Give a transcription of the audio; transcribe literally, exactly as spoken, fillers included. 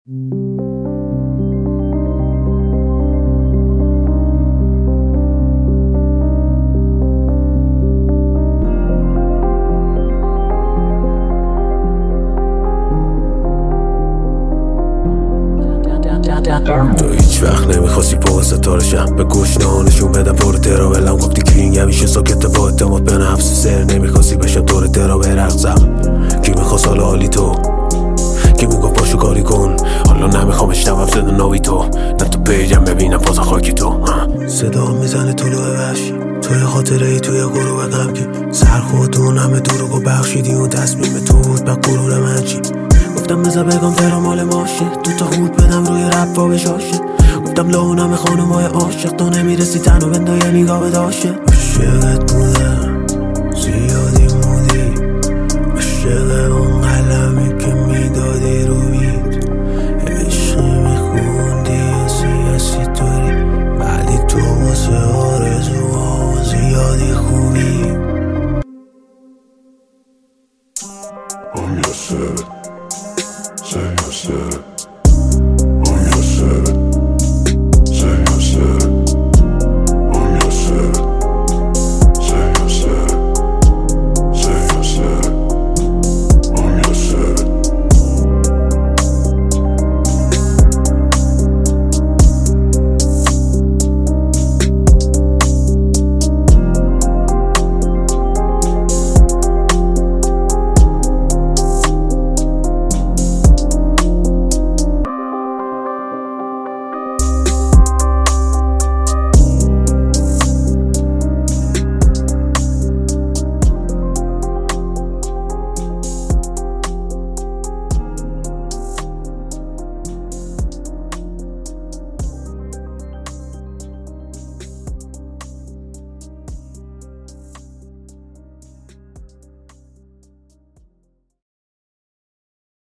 تو هیچ وقت نمیخواستی فوق ستاره شم، به گوش نشون بدم پر ترا ولم گفتی کینگ همیشه ساکت با اعتماد به نفس سر نمیخواستی بشم طور ترا برقصم. کی میخواست حالا حالی تو کی میگفت پاشو کاری کن، حالا نمیخوام اشتبم صدا ناوی تو نه تو پیجم ببینم پاس خاکی تو. صدا میزنه طلوع وحشی توی خاطره ای توی گروه غمگی سر خودتون همه دروغو بخشیدی و تصمیم تو بود به غرور من چی. گفتم بذار بگم ترا مال ماشه دو تا خود بدم روی رپ و بشاشه. گفتم لونم خانمای عاشق تو نمیرسی تنو بنده یه نگاه به داشه. عشقت بودم زیادی مودی عشق اون قلمی که میدادی رو بید عشقی میخوندی یا سیاسی توری ولی تو واسه آرزوها زیادی خوبی. I'm your set, say your set.